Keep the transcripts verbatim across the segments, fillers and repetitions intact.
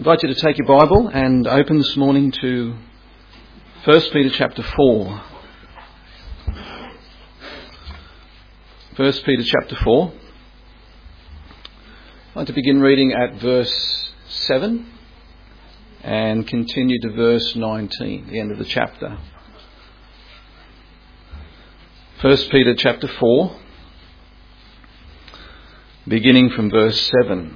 I invite you to take your Bible and open this morning to First Peter chapter four. First Peter chapter four. I'd like to begin reading at verse seven and continue to verse nineteen, the end of the chapter. First Peter chapter four, beginning from verse seven.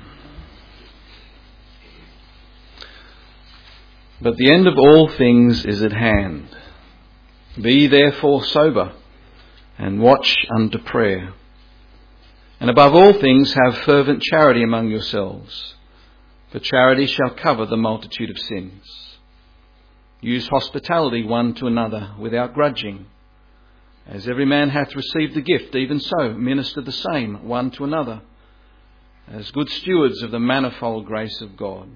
But the end of all things is at hand. Be therefore sober, and watch unto prayer. And above all things have fervent charity among yourselves, for charity shall cover the multitude of sins. Use hospitality one to another without grudging. As every man hath received the gift, even so minister the same one to another, as good stewards of the manifold grace of God.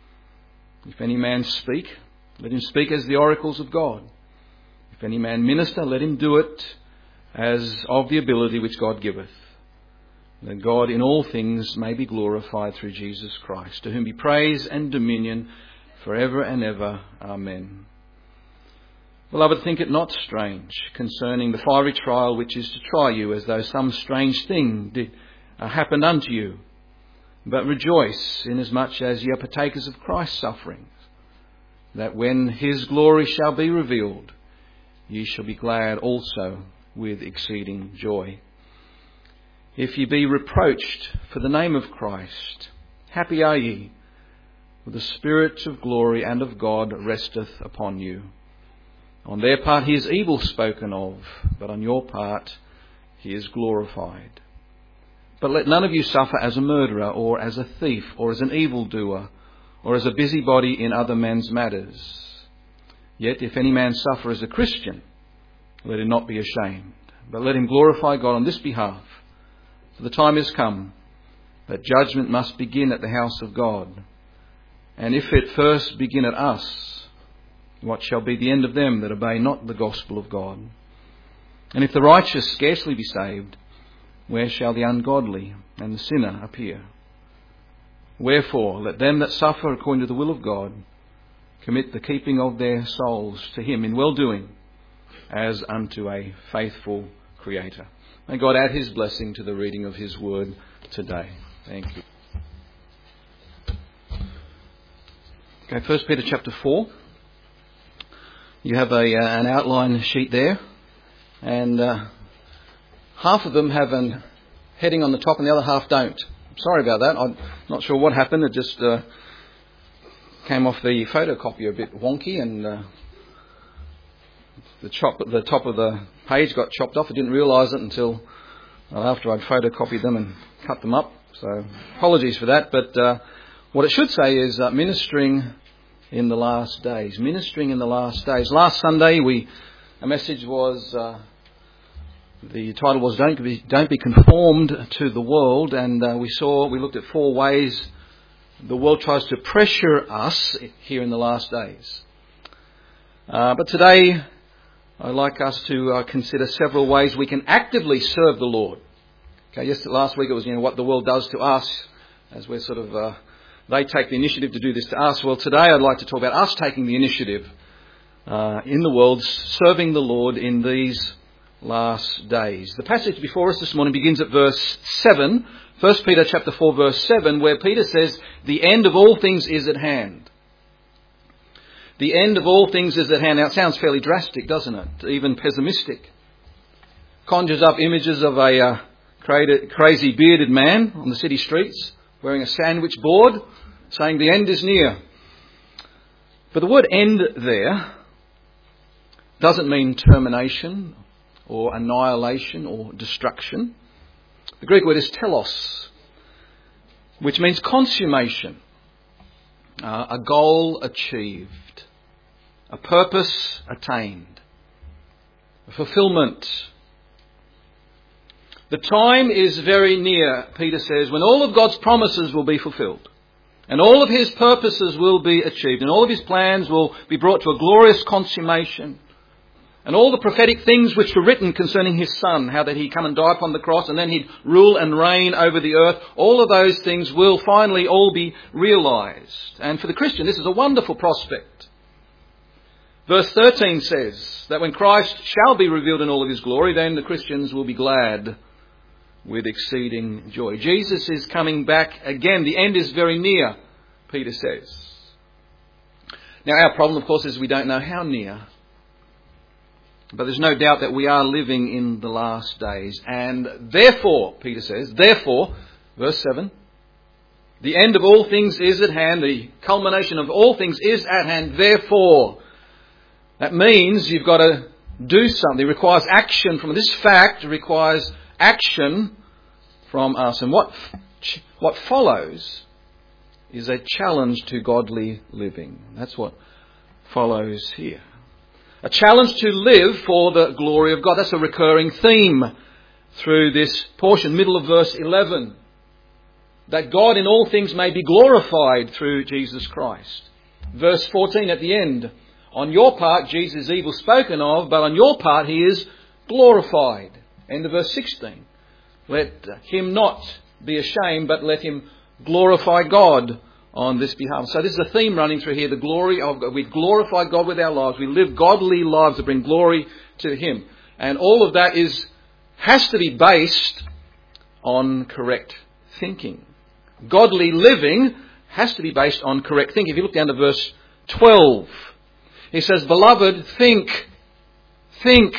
If any man speak, let him speak as the oracles of God. If any man minister, let him do it as of the ability which God giveth, that God in all things may be glorified through Jesus Christ, to whom be praise and dominion for ever and ever. Amen. Beloved, think it not strange concerning the fiery trial which is to try you, as though some strange thing did uh, happen unto you. But rejoice, inasmuch as ye are partakers of Christ's sufferings, that when his glory shall be revealed, ye shall be glad also with exceeding joy. If ye be reproached for the name of Christ, happy are ye, for the Spirit of glory and of God resteth upon you. On their part he is evil spoken of, but on your part he is glorified. But let none of you suffer as a murderer, or as a thief, or as an evildoer, or as a busybody in other men's matters. Yet if any man suffer as a Christian, let him not be ashamed, but let him glorify God on this behalf. For the time is come that judgment must begin at the house of God. And if it first begin at us, what shall be the end of them that obey not the gospel of God? And if the righteous scarcely be saved, where shall the ungodly and the sinner appear? Wherefore, let them that suffer according to the will of God commit the keeping of their souls to him in well-doing, as unto a faithful Creator. May God add his blessing to the reading of his word today. Thank you. Okay, First Peter chapter four. You have a uh, an outline sheet there, and uh, half of them have a heading on the top and the other half don't. Sorry about that. I'm not sure what happened. It just uh, came off the photocopier a bit wonky, and uh, the, chop, the top of the page got chopped off. I didn't realise it until after I'd photocopied them and cut them up. So apologies for that. But uh, what it should say is uh, ministering in the last days. Ministering in the last days. Last Sunday, we a message was... Uh, The title was "Don't be Don't be conformed to the world," and uh, we saw we looked at four ways the world tries to pressure us here in the last days. Uh, but today, I'd like us to uh, consider several ways we can actively serve the Lord. Okay, yes, last week it was you know what the world does to us, as we're sort of uh, they take the initiative to do this to us. Well, today I'd like to talk about us taking the initiative uh, in the world, serving the Lord in these last days. The passage before us this morning begins at verse seven, First Peter chapter four verse seven, where Peter says, the end of all things is at hand. The end of all things is at hand. Now it sounds fairly drastic, doesn't it? Even pessimistic. Conjures up images of a uh, crazy bearded man on the city streets, wearing a sandwich board, saying the end is near. But the word end there doesn't mean termination or annihilation or destruction. The Greek word is telos, which means consummation, uh, a goal achieved, a purpose attained, a fulfillment. The time is very near, Peter says, when all of God's promises will be fulfilled, and all of his purposes will be achieved, and all of his plans will be brought to a glorious consummation. And all the prophetic things which were written concerning his Son, how that he'd come and die upon the cross and then he'd rule and reign over the earth, all of those things will finally all be realised. And for the Christian, this is a wonderful prospect. Verse thirteen says that when Christ shall be revealed in all of his glory, then the Christians will be glad with exceeding joy. Jesus is coming back again. The end is very near, Peter says. Now our problem, of course, is we don't know how near. But there's no doubt that we are living in the last days. And therefore, Peter says, therefore, verse seven, the end of all things is at hand. The culmination of all things is at hand. Therefore, that means you've got to do something. It requires action from this fact. It requires action from us. And what, what follows is a challenge to godly living. That's what follows here. A challenge to live for the glory of God. That's a recurring theme through this portion, middle of verse eleven. That God in all things may be glorified through Jesus Christ. Verse fourteen at the end. On your part, Jesus is evil spoken of, but on your part he is glorified. End of verse sixteen. Let him not be ashamed, but let him glorify God on this behalf. So this is a theme running through here. The glory of God. We glorify God with our lives. We live godly lives that bring glory to him. And all of that is has to be based on correct thinking. Godly living has to be based on correct thinking. If you look down to verse twelve, he says, beloved, think, think.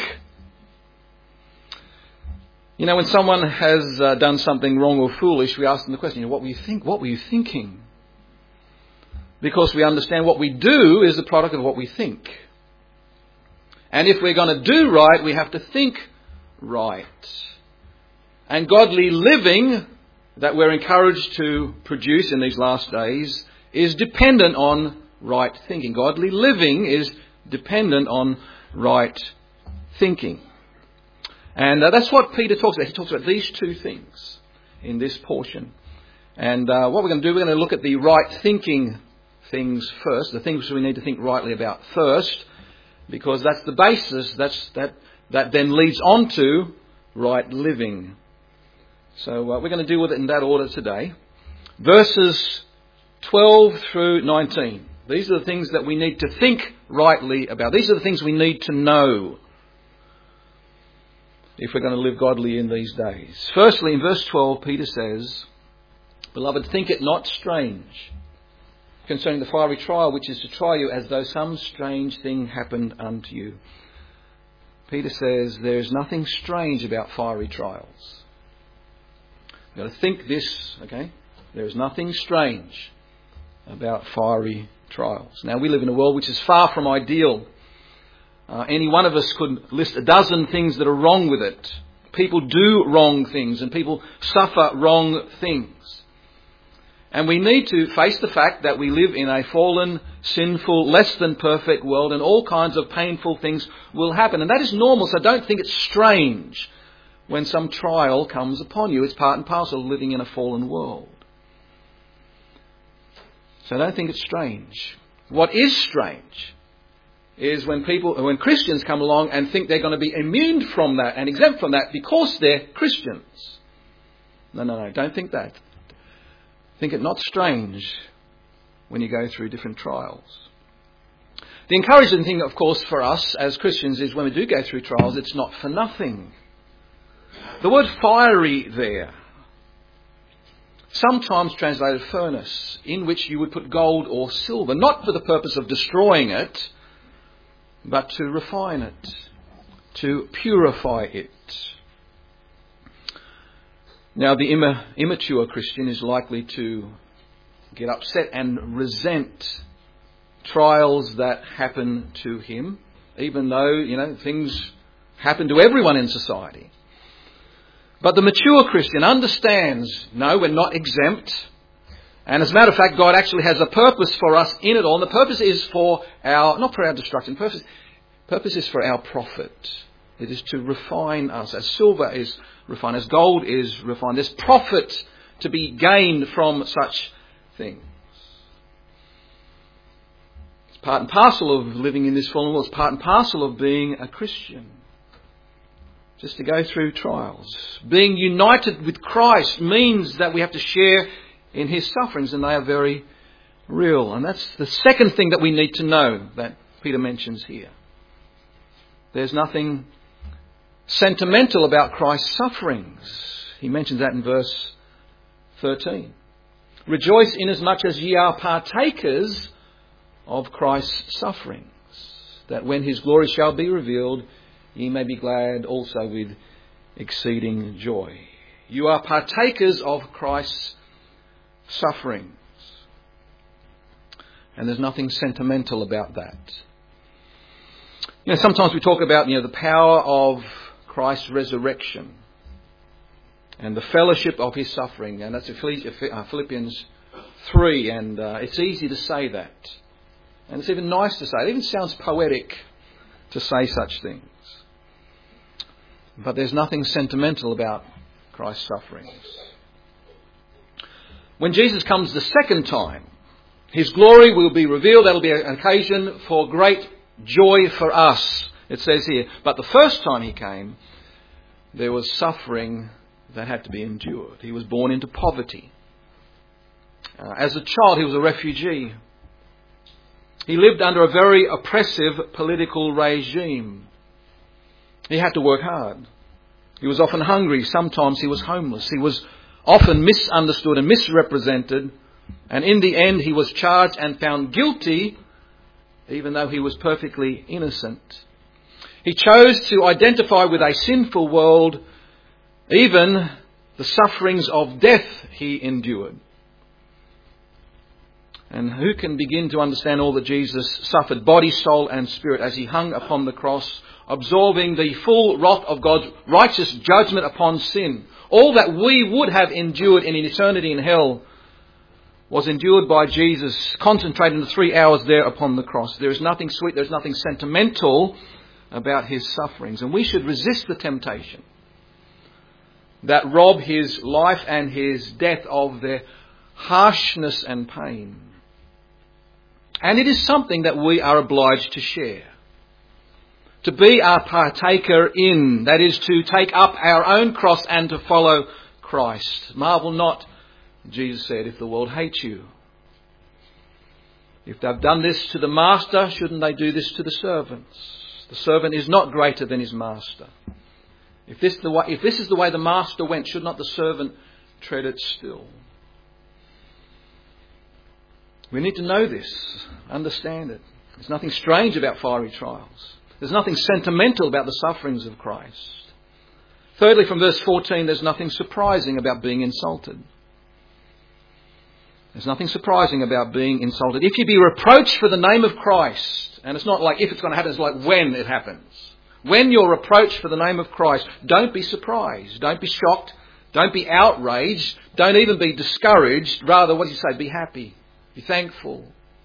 You know, when someone has uh, done something wrong or foolish, we ask them the question, you know, what were you think? What were you thinking? Because we understand what we do is the product of what we think. And if we're going to do right, we have to think right. And godly living that we're encouraged to produce in these last days is dependent on right thinking. Godly living is dependent on right thinking. And uh, that's what Peter talks about. He talks about these two things in this portion. And uh, what we're going to do, we're going to look at the right thinking things first, the things we need to think rightly about first, because that's the basis, that's that that then leads on to right living. So uh, we're going to deal with it in that order today. Verses twelve through nineteen. These are the things that we need to think rightly about. These are the things we need to know if we're going to live godly in these days. Firstly, in verse twelve, Peter says, beloved, think it not strange concerning the fiery trial which is to try you, as though some strange thing happened unto you. Peter says there is nothing strange about fiery trials. You've got to think this, okay? There is nothing strange about fiery trials. Now, we live in a world which is far from ideal. Uh, any one of us could list a dozen things that are wrong with it. People do wrong things and people suffer wrong things. And we need to face the fact that we live in a fallen, sinful, less than perfect world, and all kinds of painful things will happen. And that is normal, so don't think it's strange when some trial comes upon you. It's part and parcel of living in a fallen world. So don't think it's strange. What is strange is when people, when Christians come along and think they're going to be immune from that and exempt from that because they're Christians. No, no, no, don't think that. Think it not strange when you go through different trials. The encouraging thing, of course, for us as Christians is when we do go through trials, it's not for nothing. The word fiery there, sometimes translated furnace, in which you would put gold or silver, not for the purpose of destroying it, but to refine it, to purify it. Now, the Im- immature Christian is likely to get upset and resent trials that happen to him, even though, you know, things happen to everyone in society. But the mature Christian understands, no, we're not exempt. And as a matter of fact, God actually has a purpose for us in it all. And the purpose is for our, not for our destruction, purpose, purpose is for our profit. It is to refine us as silver is refined, as gold is refined. There's profit to be gained from such things. It's part and parcel of living in this fallen world. It's part and parcel of being a Christian. Just to go through trials. Being united with Christ means that we have to share in his sufferings, and they are very real. And that's the second thing that we need to know that Peter mentions here. There's nothing sentimental about Christ's sufferings. He mentions that in verse thirteen. Rejoice inasmuch as ye are partakers of Christ's sufferings, that when his glory shall be revealed, ye may be glad also with exceeding joy. You are partakers of Christ's sufferings. And there's nothing sentimental about that. You know, sometimes we talk about, you know, the power of Christ's resurrection and the fellowship of his suffering. And that's Philippians three. And uh, it's easy to say that. And it's even nice to say. It even sounds poetic to say such things. But there's nothing sentimental about Christ's sufferings. When Jesus comes the second time, his glory will be revealed. That'll be an occasion for great joy for us, it says here. But the first time he came, there was suffering that had to be endured. He was born into poverty. Uh, as a child, he was a refugee. He lived under a very oppressive political regime. He had to work hard. He was often hungry. Sometimes he was homeless. He was often misunderstood and misrepresented. And in the end, he was charged and found guilty, even though he was perfectly innocent. He chose to identify with a sinful world. Even the sufferings of death he endured. And who can begin to understand all that Jesus suffered, body, soul and spirit, as he hung upon the cross, absorbing the full wrath of God's righteous judgment upon sin. All that we would have endured in eternity in hell was endured by Jesus, concentrated in the three hours there upon the cross. There is nothing sweet, there is nothing sentimental about his sufferings. And we should resist the temptation that rob his life and his death of their harshness and pain. And it is something that we are obliged to share. To be a partaker in, that is to take up our own cross and to follow Christ. Marvel not, Jesus said, if the world hates you. If they've done this to the master, shouldn't they do this to the servants? The servant is not greater than his master. If this, the way, if this is the way the master went, should not the servant tread it still? We need to know this, understand it. There's nothing strange about fiery trials. There's nothing sentimental about the sufferings of Christ. Thirdly, from verse fourteen, there's nothing surprising about being insulted. There's nothing surprising about being insulted. If you be reproached for the name of Christ, and it's not like if it's going to happen, it's like when it happens. When you're reproached for the name of Christ, don't be surprised. Don't be shocked. Don't be outraged. Don't even be discouraged. Rather, what do you say? Be happy. Be thankful.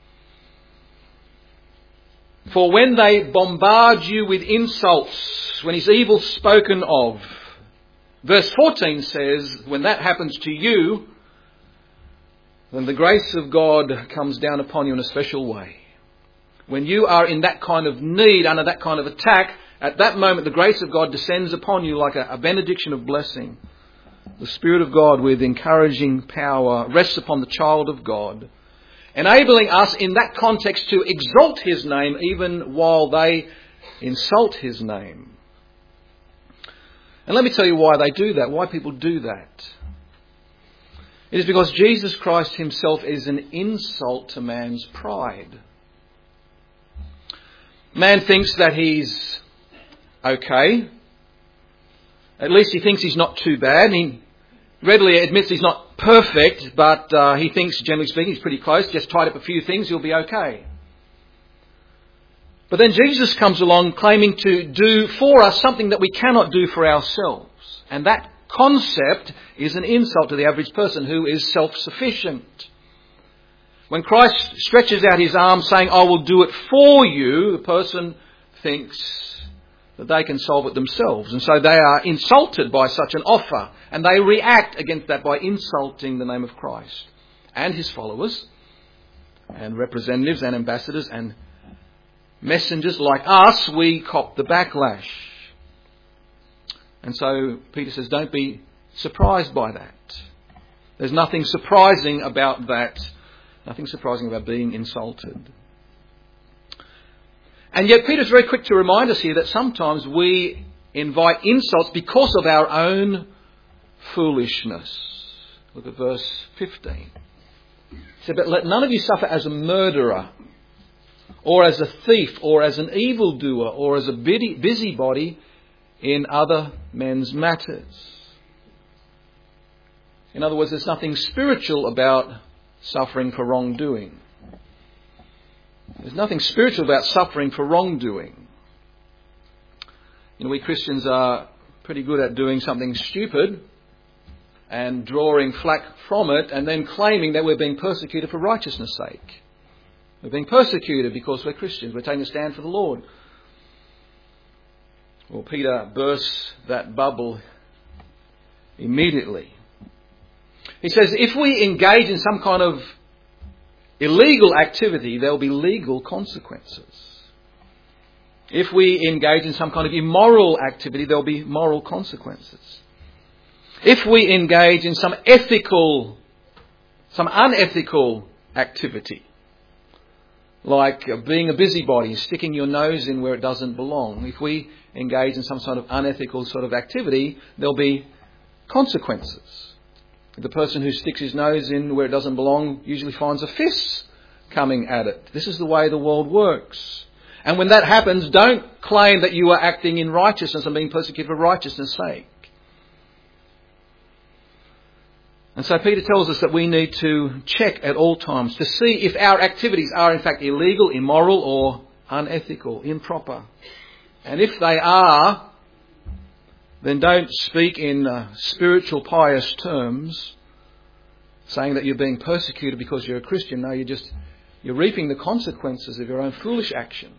For when they bombard you with insults, when it's evil spoken of, verse fourteen says, when that happens to you, then the grace of God comes down upon you in a special way. When you are in that kind of need, under that kind of attack, at that moment the grace of God descends upon you like a, a benediction of blessing. The Spirit of God with encouraging power rests upon the child of God, enabling us in that context to exalt his name even while they insult his name. And let me tell you why they do that, why people do that. It is because Jesus Christ himself is an insult to man's pride. Man thinks that he's okay. At least he thinks he's not too bad. He readily admits he's not perfect, but uh, he thinks, generally speaking, he's pretty close. Just tied up a few things, he'll be okay. But then Jesus comes along claiming to do for us something that we cannot do for ourselves. And that concept is an insult to the average person who is self-sufficient. When Christ stretches out his arm saying, I will do it for you, the person thinks that they can solve it themselves. And so they are insulted by such an offer. And they react against that by insulting the name of Christ and his followers and representatives and ambassadors and messengers like us, we cop the backlash. And so Peter says, don't be surprised by that. There's nothing surprising about that. Nothing surprising about being insulted. And yet Peter's very quick to remind us here that sometimes we invite insults because of our own foolishness. Look at verse fifteen. He said, but let none of you suffer as a murderer, or as a thief, or as an evildoer, or as a busybody in other men's matters. In other words, there's nothing spiritual about suffering for wrongdoing. There's nothing spiritual about suffering for wrongdoing. You know, we Christians are pretty good at doing something stupid and drawing flack from it and then claiming that we're being persecuted for righteousness' sake. We're being persecuted because we're Christians. We're taking a stand for the Lord. Well, Peter bursts that bubble immediately. He says, if we engage in some kind of illegal activity, there will be legal consequences. If we engage in some kind of immoral activity, there will be moral consequences. If we engage in some ethical, some unethical activity, like being a busybody, sticking your nose in where it doesn't belong, if we engage in some sort of unethical sort of activity, there will be consequences. The person who sticks his nose in where it doesn't belong usually finds a fist coming at it. This is the way the world works. And when that happens, don't claim that you are acting in righteousness and being persecuted for righteousness' sake. And so Peter tells us that we need to check at all times to see if our activities are in fact illegal, immoral, or unethical, improper. And if they are, then don't speak in uh, spiritual pious terms, saying that you're being persecuted because you're a Christian. No, you're just, you're reaping the consequences of your own foolish actions.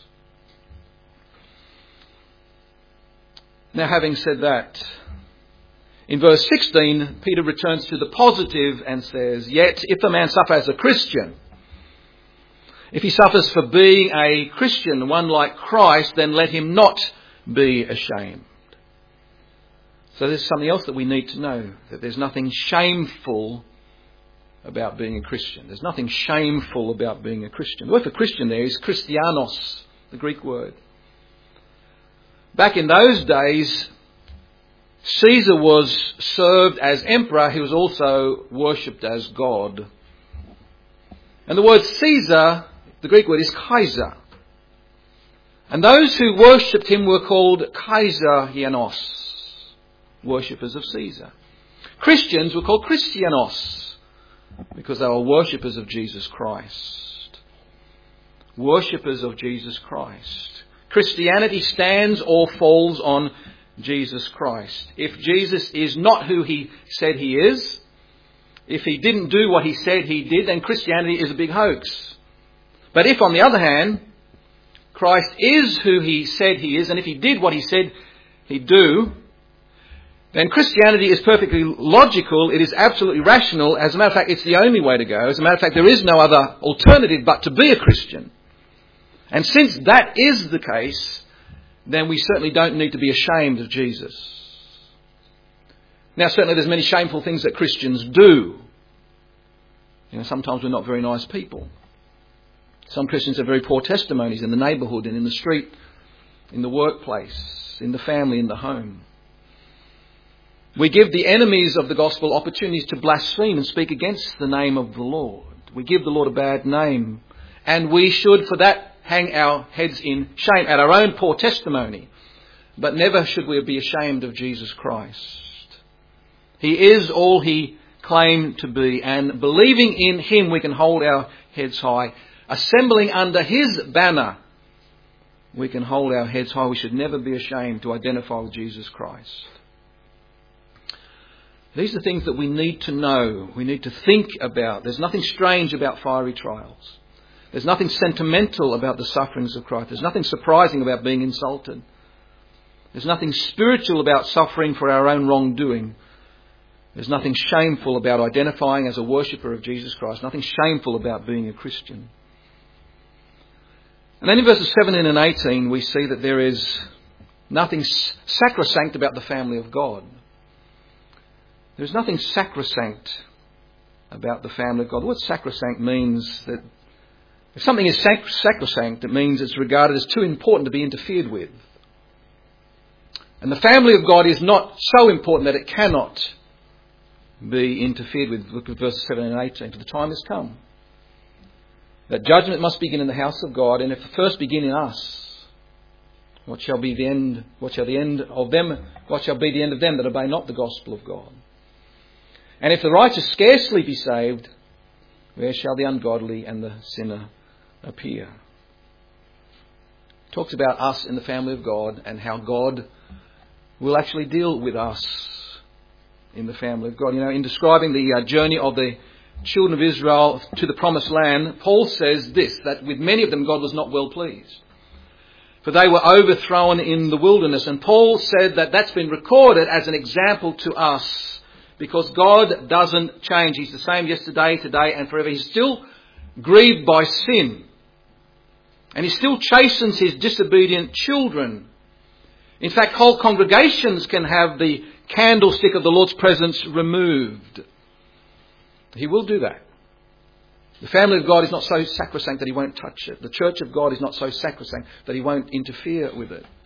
Now, having said that, in verse sixteen, Peter returns to the positive and says, yet if a man suffer as a Christian, if he suffers for being a Christian, one like Christ, then let him not be ashamed. So there's something else that we need to know, that there's nothing shameful about being a Christian. There's nothing shameful about being a Christian. The word for Christian there is Christianos, the Greek word. Back in those days, Caesar was served as emperor. He was also worshipped as God. And the word Caesar, the Greek word, is Kaiser. And those who worshipped him were called Kaisarianos, worshippers of Caesar. Christians were called Christianos because they were worshippers of Jesus Christ. Worshippers of Jesus Christ. Christianity stands or falls on Jesus Christ. If Jesus is not who he said he is, if he didn't do what he said he did, then Christianity is a big hoax. But if, on the other hand, Christ is who he said he is, and if he did what he said he'd do, then Christianity is perfectly logical. It is absolutely rational. As a matter of fact, it's the only way to go. As a matter of fact, there is no other alternative but to be a Christian. And since that is the case, then we certainly don't need to be ashamed of Jesus. Now, certainly there's many shameful things that Christians do. You know, sometimes we're not very nice people. Some Christians have very poor testimonies in the neighbourhood and in the street, in the workplace, in the family, in the home. We give the enemies of the gospel opportunities to blaspheme and speak against the name of the Lord. We give the Lord a bad name. And we should, for that, hang our heads in shame at our own poor testimony. But never should we be ashamed of Jesus Christ. He is all he claimed to be. And believing in him, we can hold our heads high. Assembling under his banner, we can hold our heads high. We should never be ashamed to identify with Jesus Christ. These are things that we need to know. We need to think about. There's nothing strange about fiery trials. There's nothing sentimental about the sufferings of Christ. There's nothing surprising about being insulted. There's nothing spiritual about suffering for our own wrongdoing. There's nothing shameful about identifying as a worshipper of Jesus Christ. Nothing shameful about being a Christian. And then in verses seventeen and eighteen we see that there is nothing sacrosanct about the family of God. There's nothing sacrosanct about the family of God. The word sacrosanct means that if something is sac- sacrosanct, it means it's regarded as too important to be interfered with. And the family of God is not so important that it cannot be interfered with. Look at verses seventeen and eighteen. For the time has come that judgment must begin in the house of God, and if the first begin in us, what shall be the end? What shall the end of them? What shall be the end of them that obey not the gospel of God? And if the righteous scarcely be saved, where shall the ungodly and the sinner appear? It talks about us in the family of God and how God will actually deal with us in the family of God. You know, in describing the uh, journey of the children of Israel to the promised land, Paul says this, that with many of them God was not well pleased. For they were overthrown in the wilderness. And Paul said that that's been recorded as an example to us because God doesn't change. He's the same yesterday, today and forever. He's still grieved by sin. And he still chastens his disobedient children. In fact, whole congregations can have the candlestick of the Lord's presence removed. He will do that. The family of God is not so sacrosanct that he won't touch it. The church of God is not so sacrosanct that he won't interfere with it.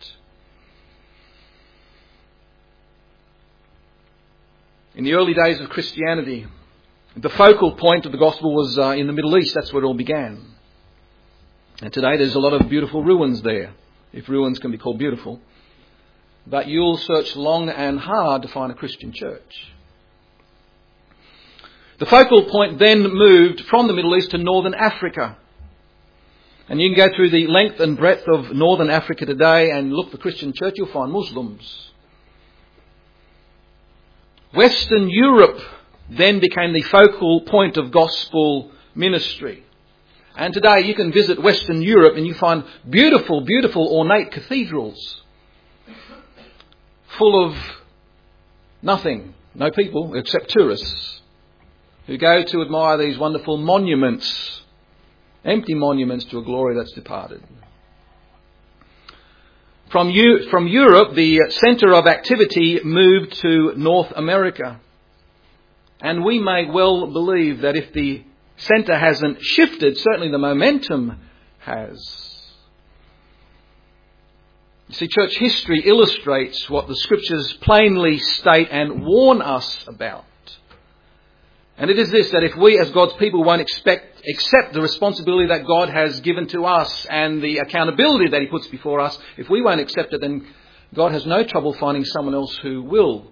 In the early days of Christianity, the focal point of the gospel was uh, in the Middle East. That's where it all began. And today there's a lot of beautiful ruins there, if ruins can be called beautiful. But you'll search long and hard to find a Christian church. The focal point then moved from the Middle East to Northern Africa. And you can go through the length and breadth of Northern Africa today and look for Christian church, you'll find Muslims. Western Europe then became the focal point of gospel ministry. And today you can visit Western Europe and you find beautiful, beautiful ornate cathedrals full of nothing, no people except tourists who go to admire these wonderful monuments, empty monuments to a glory that's departed. From, U- from Europe, the centre of activity moved to North America. And we may well believe that if the centre hasn't shifted, certainly the momentum has. You see, church history illustrates what the Scriptures plainly state and warn us about. And it is this, that if we as God's people won't expect, accept the responsibility that God has given to us and the accountability that he puts before us, if we won't accept it, then God has no trouble finding someone else who will.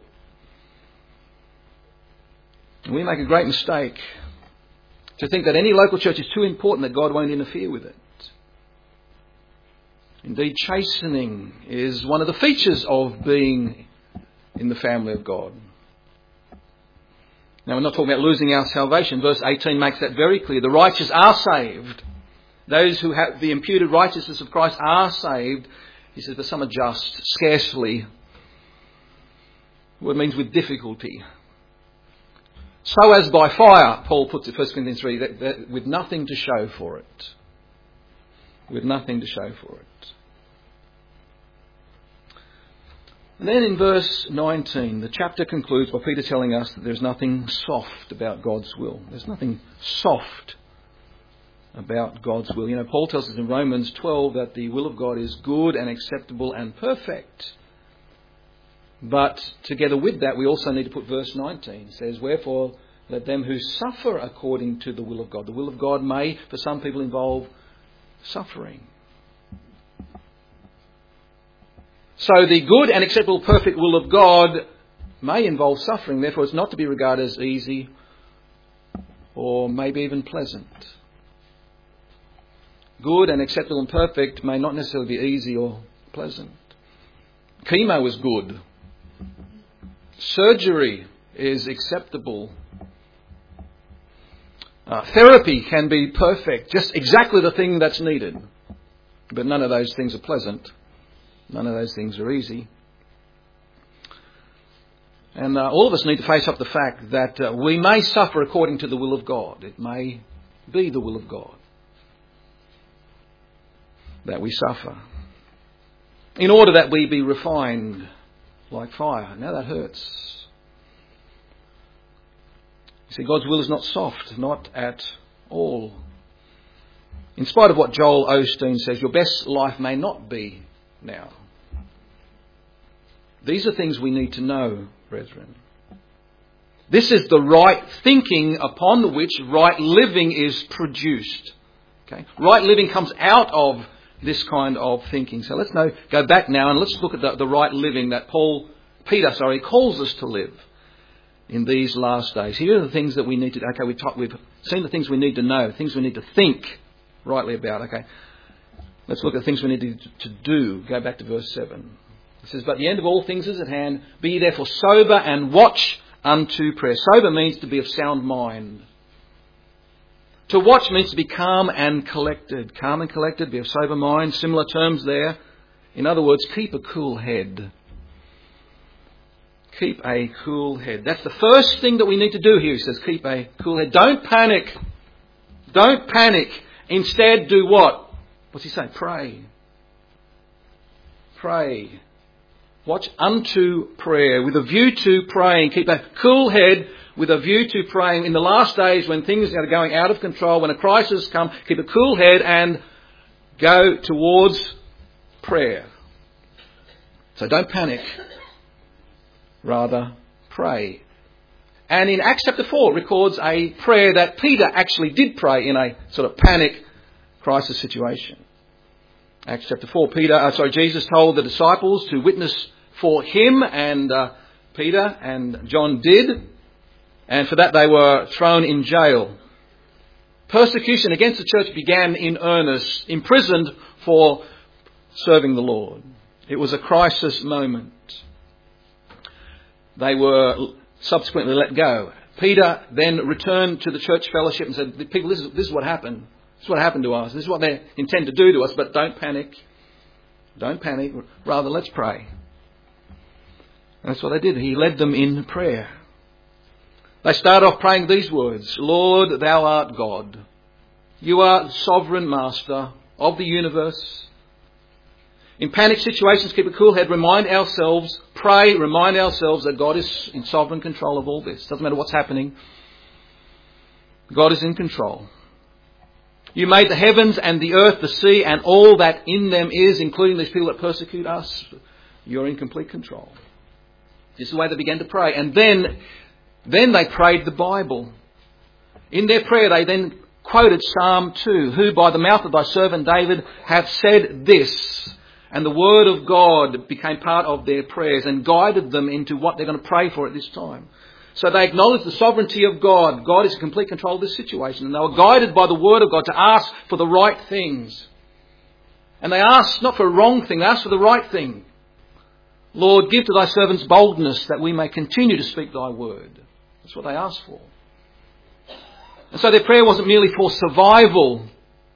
And we make a great mistake to think that any local church is too important that God won't interfere with it. Indeed, chastening is one of the features of being in the family of God. Now, we're not talking about losing our salvation. Verse eighteen makes that very clear. The righteous are saved. Those who have the imputed righteousness of Christ are saved. He says, but some are just, scarcely. What it means with difficulty. So as by fire, Paul puts it, First Corinthians three, that, that, with nothing to show for it. With nothing to show for it. And then in verse nineteen, the chapter concludes by Peter telling us that there's nothing soft about God's will. There's nothing soft about God's will. You know, Paul tells us in Romans twelve that the will of God is good and acceptable and perfect. But together with that, we also need to put verse nineteen. It says, wherefore, let them who suffer according to the will of God. The will of God may, for some people, involve suffering. So the good and acceptable, perfect will of God may involve suffering. Therefore, it's not to be regarded as easy or maybe even pleasant. Good and acceptable and perfect may not necessarily be easy or pleasant. Chemo is good. Surgery is acceptable. Uh, therapy can be perfect, just exactly the thing that's needed. But none of those things are pleasant. None of those things are easy. And uh, all of us need to face up the fact that uh, we may suffer according to the will of God. It may be the will of God. that we suffer, in order that we be refined like fire. Now that hurts. You see, God's will is not soft, not at all. In spite of what Joel Osteen says, your best life may not be now. These are things we need to know, brethren. This is the right thinking upon which right living is produced. Okay? Right living comes out of this kind of thinking. So let's know, go back now and let's look at the, the right living that Paul, Peter, sorry, calls us to live in these last days. Here are the things that we need to, okay, we talk, we've seen the things we need to know, things we need to think rightly about. Okay, let's look at things we need to, to do. Go back to verse seven. It says, but the end of all things is at hand. Be ye therefore sober and watch unto prayer. Sober means to be of sound mind. To watch means to be calm and collected. Calm and collected, be of sober mind. Similar terms there. In other words, keep a cool head. Keep a cool head. That's the first thing that we need to do here. He says, keep a cool head. Don't panic. Don't panic. Instead, do what? What's he saying? Pray. Pray. Watch unto prayer with a view to praying. Keep a cool head with a view to praying. In the last days when things are going out of control, when a crisis comes, keep a cool head and go towards prayer. So don't panic. Rather, pray. And in Acts chapter four, it records a prayer that Peter actually did pray in a sort of panic crisis situation. Acts chapter four, Peter, uh, sorry, Jesus told the disciples to witness for him, and uh, Peter and John did. And for that they were thrown in jail. Persecution against the church began in earnest, imprisoned for serving the Lord. It was a crisis moment. They were subsequently let go. Peter then returned to the church fellowship and said, people, this is, this is what happened. This is what happened to us. This is what they intend to do to us, but don't panic. Don't panic. Rather, let's pray. And that's what they did. He led them in prayer. They start off praying these words, Lord, thou art God. You are the sovereign master of the universe. In panic situations, keep a cool head. Remind ourselves, pray, remind ourselves that God is in sovereign control of all this. Doesn't matter what's happening. God is in control. You made the heavens and the earth, the sea, and all that in them is, including these people that persecute us. You're in complete control. This is the way they began to pray. And then, then they prayed the Bible. In their prayer, they then quoted Psalm two, who by the mouth of thy servant David hath said this. And the word of God became part of their prayers and guided them into what they're going to pray for at this time. So they acknowledged the sovereignty of God. God is in complete control of this situation. And they were guided by the word of God to ask for the right things. And they asked not for a wrong thing, they asked for the right thing. Lord, give to thy servants boldness that we may continue to speak thy word. That's what they asked for. And so their prayer wasn't merely for survival.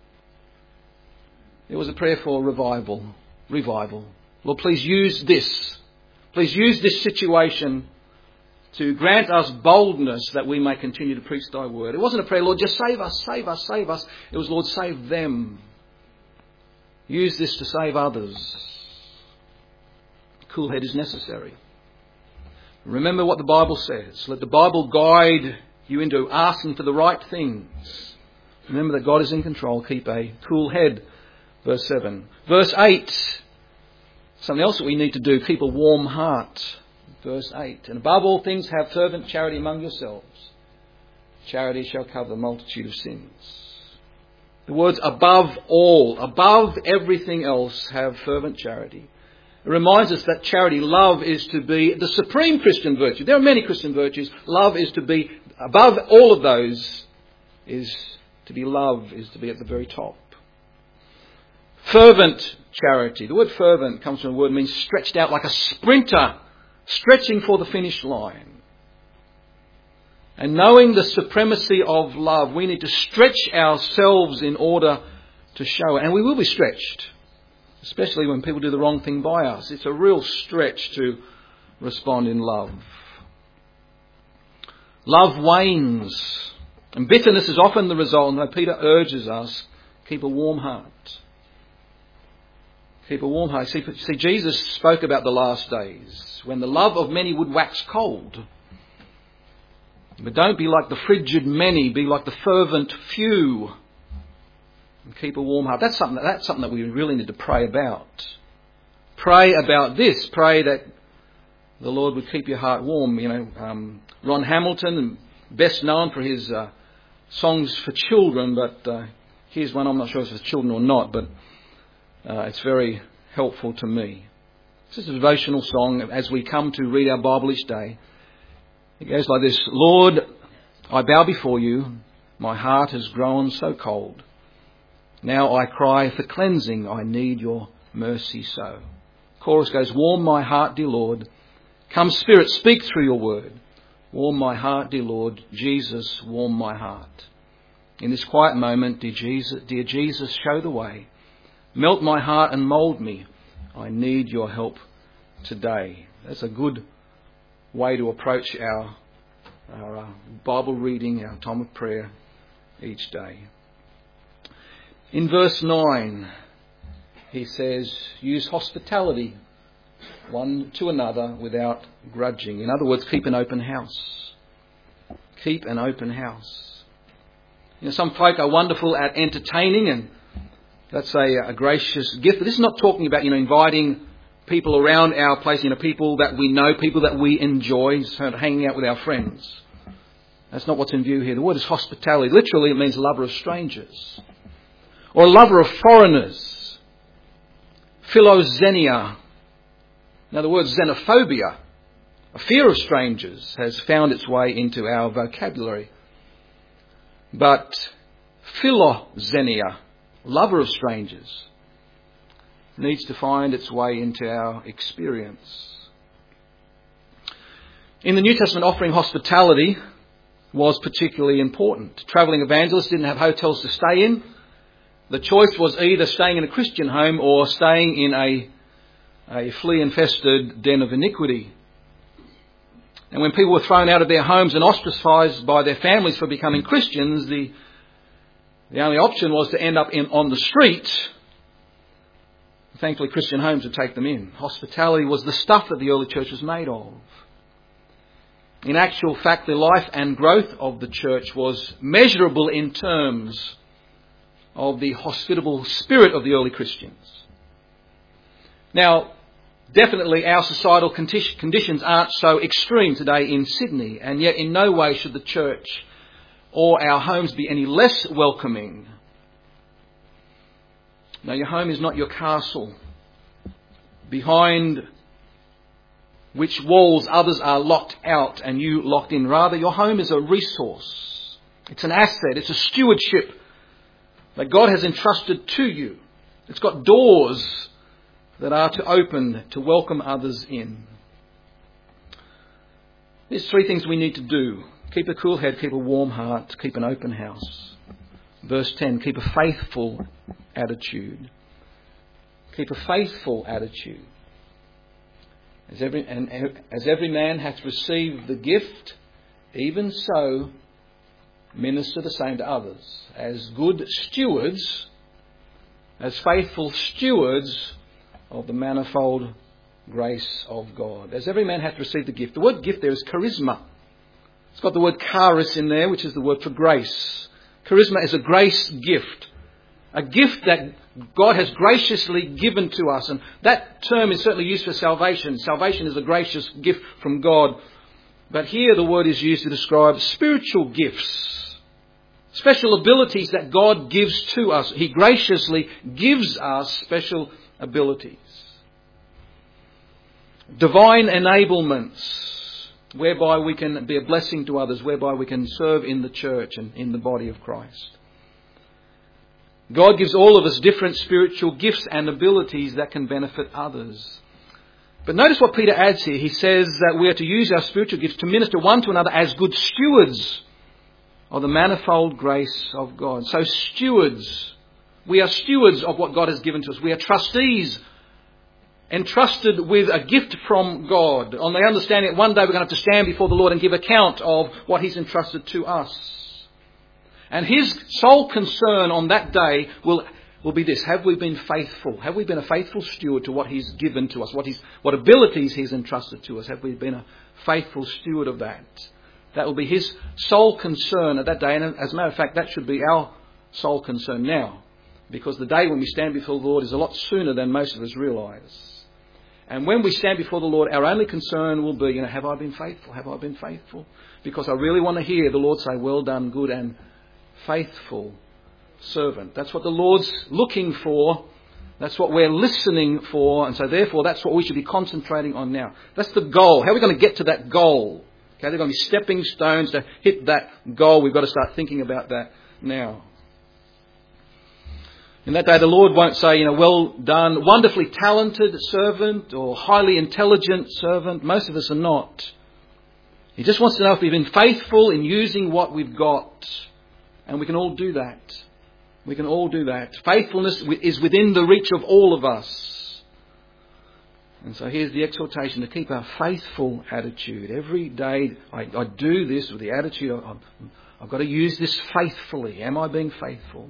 It was a prayer for revival. Revival. Lord, please use this. Please use this situation to grant us boldness that we may continue to preach thy word. It wasn't a prayer, Lord, just save us, save us, save us. It was, Lord, save them. Use this to save others. Cool head is necessary. Remember what the Bible says. Let the Bible guide you into asking for the right things. Remember that God is in control. Keep a cool head. Verse seven. Verse eight. Something else that we need to do. Keep a warm heart. Verse eight. And above all things have fervent charity among yourselves. Charity shall cover the multitude of sins. The words above all, above everything else, have fervent charity. It reminds us that charity, love, is to be the supreme Christian virtue. There are many Christian virtues. Love is to be, above all of those, is to be love, is to be at the very top. Fervent charity. The word fervent comes from a word that means stretched out like a sprinter, stretching for the finish line. And knowing the supremacy of love, we need to stretch ourselves in order to show it. And we will be stretched. Especially when people do the wrong thing by us. It's a real stretch to respond in love. Love wanes. And bitterness is often the result. And Peter urges us, keep a warm heart. Keep a warm heart. See, see, Jesus spoke about the last days, when the love of many would wax cold. But don't be like the frigid many, be like the fervent few. And keep a warm heart. That's something, that's something that we really need to pray about. Pray about this. Pray that the Lord would keep your heart warm. You know, um, Ron Hamilton, best known for his uh, songs for children, but uh, here's one, I'm not sure if it's for children or not, but uh, it's very helpful to me. This is a devotional song as we come to read our Bible each day. It goes like this: Lord, I bow before you. My heart has grown so cold. Now I cry for cleansing. I need your mercy so. Chorus goes: warm my heart, dear Lord. Come, Spirit, speak through your word. Warm my heart, dear Lord. Jesus, warm my heart. In this quiet moment, dear Jesus, dear Jesus, show the way. Melt my heart and mould me. I need your help today. That's a good way to approach our, our uh, Bible reading, our time of prayer each day. In verse nine, he says, use hospitality one to another without grudging. In other words, keep an open house. Keep an open house. You know, some folk are wonderful at entertaining, and that's a, a gracious gift. But this is not talking about, you know, inviting people around our place, you know, people that we know, people that we enjoy, sort of hanging out with our friends. That's not what's in view here. The word is hospitality. Literally, it means lover of strangers, or a lover of foreigners. Philoxenia. Now, the word xenophobia, a fear of strangers, has found its way into our vocabulary. But philoxenia, lover of strangers, needs to find its way into our experience. In the New Testament, offering hospitality was particularly important. Travelling evangelists didn't have hotels to stay in. The choice was either staying in a Christian home or staying in a, a flea-infested den of iniquity. And when people were thrown out of their homes and ostracised by their families for becoming Christians, the, the only option was to end up in, on the street. Thankfully, Christian homes would take them in. Hospitality was the stuff that the early church was made of. In actual fact, the life and growth of the church was measurable in terms of the hospitable spirit of the early Christians. Now, definitely our societal conditions aren't so extreme today in Sydney, and yet in no way should the church or our homes be any less welcoming. Now, your home is not your castle, behind which walls others are locked out and you locked in. Rather, your home is a resource. It's an asset. It's a stewardship that God has entrusted to you. It's got doors that are to open to welcome others in. There's three things we need to do. Keep a cool head, keep a warm heart, keep an open house. Verse ten, keep a faithful attitude. Keep a faithful attitude. As every, and as every man hath received the gift, even so minister the same to others. As good stewards, as faithful stewards of the manifold grace of God. As every man hath received the gift. The word gift there is charisma. It's got the word charis in there, which is the word for grace. Charisma is a grace gift. A gift that God has graciously given to us. And that term is certainly used for salvation. Salvation is a gracious gift from God. But here the word is used to describe spiritual gifts. Special abilities that God gives to us. He graciously gives us special abilities. Divine enablements, whereby we can be a blessing to others, whereby we can serve in the church and in the body of Christ. God gives all of us different spiritual gifts and abilities that can benefit others. But notice what Peter adds here. He says that we are to use our spiritual gifts to minister one to another as good stewards of the manifold grace of God. So stewards, we are stewards of what God has given to us. We are trustees, entrusted with a gift from God, on the understanding that one day we're going to have to stand before the Lord and give account of what He's entrusted to us. And His sole concern on that day will, will be this. Have we been faithful? Have we been a faithful steward to what He's given to us, what He's, what abilities He's entrusted to us? Have we been a faithful steward of that? That will be His sole concern at that day. And as a matter of fact, that should be our sole concern now. Because the day when we stand before the Lord is a lot sooner than most of us realise. And when we stand before the Lord, our only concern will be, you know, have I been faithful? Have I been faithful? Because I really want to hear the Lord say, well done, good and faithful servant. That's what the Lord's looking for. That's what we're listening for. And so therefore, that's what we should be concentrating on now. That's the goal. How are we going to get to that goal? Okay, they're going to be stepping stones to hit that goal. We've got to start thinking about that now. In that day, the Lord won't say, you know, well done, wonderfully talented servant or highly intelligent servant. Most of us are not. He just wants to know if we've been faithful in using what we've got. And we can all do that. We can all do that. Faithfulness is within the reach of all of us. And so here's the exhortation to keep our faithful attitude. Every day I, I do this with the attitude, I've, I've got to use this faithfully. Am I being faithful?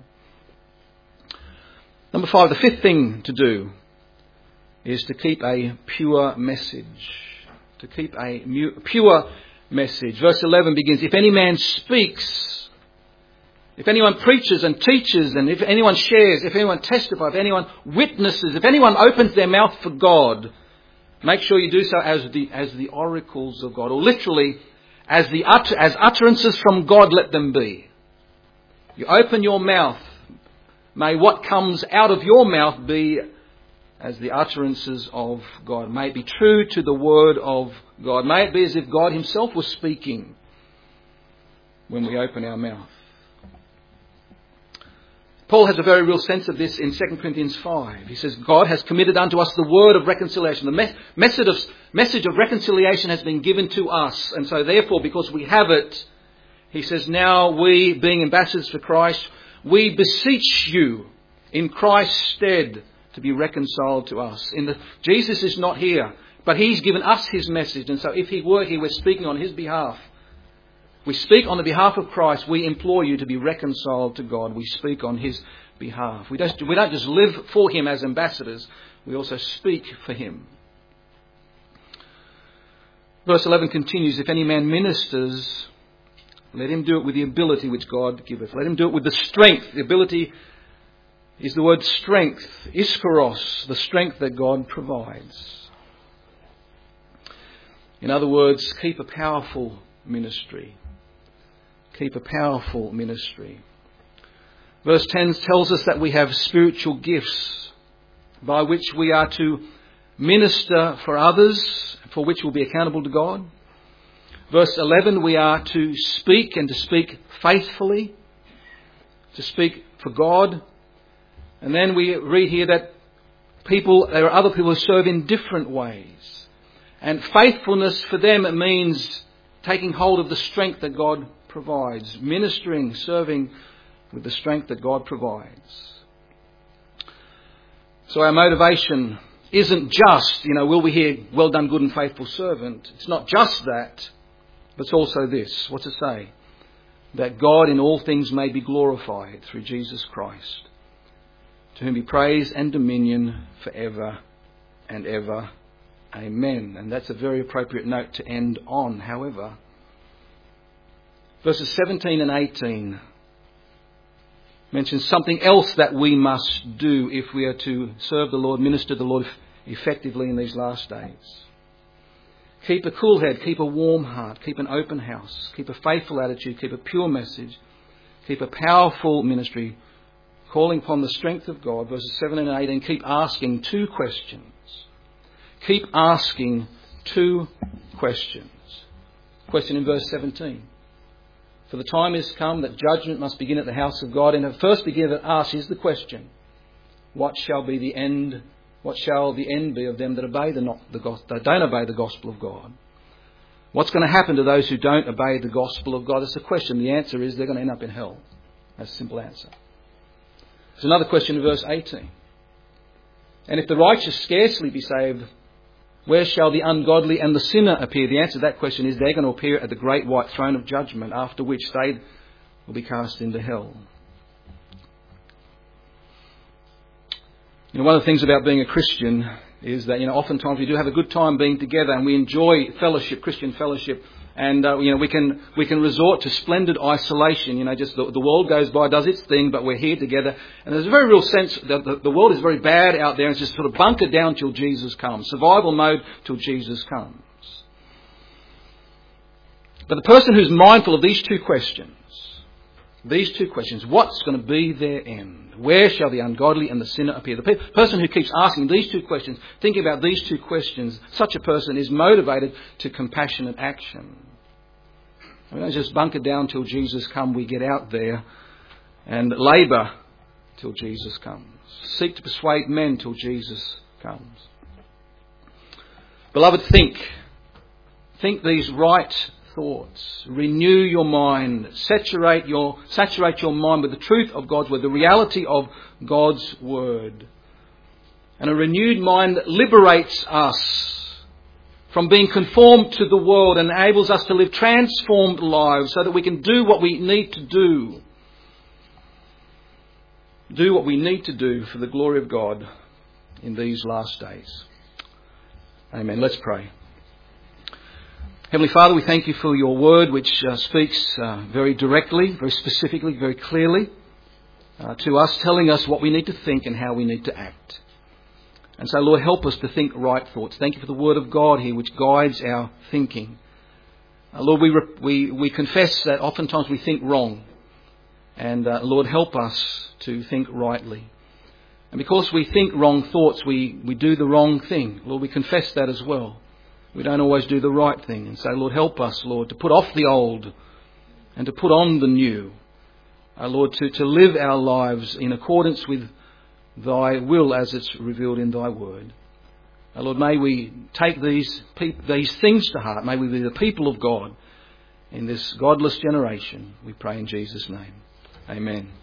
Number five, the fifth thing to do is to keep a pure message. To keep a mu- pure message. Verse eleven begins, if any man speaks, if anyone preaches and teaches, and if anyone shares, if anyone testifies, if anyone witnesses, if anyone opens their mouth for God, make sure you do so as the as the oracles of God, or literally as the utter, as utterances from God let them be. You open your mouth. May what comes out of your mouth be as the utterances of God. May it be true to the word of God. May it be as if God Himself was speaking when we open our mouth. Paul has a very real sense of this in Second Corinthians five. He says, God has committed unto us the word of reconciliation. The me- message, of, message of reconciliation has been given to us. And so therefore, because we have it, he says, now we, being ambassadors for Christ, we beseech you in Christ's stead to be reconciled to us. In the, Jesus is not here, but He's given us His message. And so if He were here, we're speaking on His behalf. We speak on the behalf of Christ. We implore you to be reconciled to God. We speak on His behalf. We don't, we don't just live for Him as ambassadors. We also speak for Him. Verse eleven continues, if any man ministers, let him do it with the ability which God giveth. Let him do it with the strength. The ability is the word strength. Iskaros, the strength that God provides. In other words, keep a powerful ministry. Keep a powerful ministry. Verse ten tells us that we have spiritual gifts by which we are to minister for others, for which we'll be accountable to God. Verse eleven, we are to speak and to speak faithfully, to speak for God. And then we read here that people, there are other people who serve in different ways. And faithfulness for them, it means taking hold of the strength that God provides, ministering, serving with the strength that God provides. So our motivation isn't just, you know, will we hear, well done, good and faithful servant. It's not just that. But it's also this. What's it say? That God in all things may be glorified through Jesus Christ, to whom be praise and dominion forever and ever. Amen. And that's a very appropriate note to end on. However, verses seventeen and eighteen mentions something else that we must do if we are to serve the Lord, minister the Lord effectively in these last days. Keep a cool head, keep a warm heart, keep an open house, keep a faithful attitude, keep a pure message, keep a powerful ministry, calling upon the strength of God. Verses seventeen and eighteen, keep asking two questions. Keep asking two questions. Question in verse seventeen. For the time is come that judgment must begin at the house of God. And at first begin to ask, here's the question. What shall be the end What shall the end be of them that obey the not the that don't obey the gospel of God? What's going to happen to those who don't obey the gospel of God? That's the question. The answer is they're going to end up in hell. That's a simple answer. There's another question in verse eighteen. And if the righteous scarcely be saved, where shall the ungodly and the sinner appear? The answer to that question is they're going to appear at the great white throne of judgment, after which they will be cast into hell. You know, one of the things about being a Christian is that, you know, oftentimes we do have a good time being together and we enjoy fellowship, Christian fellowship. And, uh, you know, we can we can resort to splendid isolation. You know, just the, the world goes by, does its thing, but we're here together. And there's a very real sense that the, the world is very bad out there. And it's just sort of bunker down till Jesus comes. Survival mode till Jesus comes. But the person who's mindful of these two questions, these two questions, what's going to be their end? Where shall the ungodly and the sinner appear? The pe- person who keeps asking these two questions, thinking about these two questions, such a person is motivated to compassionate action. We don't just bunker down till Jesus comes. We get out there and labour till Jesus comes. Seek to persuade men till Jesus comes. Beloved, think. Think these right thoughts. Renew your mind. Saturate your, saturate your mind with the truth of God's word, the reality of God's word. And a renewed mind that liberates us from being conformed to the world and enables us to live transformed lives so that we can do what we need to do. Do what we need to do for the glory of God in these last days. Amen. Let's pray. Heavenly Father, we thank you for your word, which uh, speaks uh, very directly, very specifically, very clearly uh, to us, telling us what we need to think and how we need to act. And so, Lord, help us to think right thoughts. Thank you for the word of God here, which guides our thinking. Uh, Lord, we, re- we we confess that oftentimes we think wrong. And uh, Lord, help us to think rightly. And because we think wrong thoughts, we, we do the wrong thing. Lord, we confess that as well. We don't always do the right thing. And so, Lord, help us, Lord, to put off the old and to put on the new. Uh, Lord, to, to live our lives in accordance with thy will as it's revealed in thy word. Uh, Lord, may we take these peop- these things to heart. May we be the people of God in this godless generation. We pray in Jesus' name. Amen.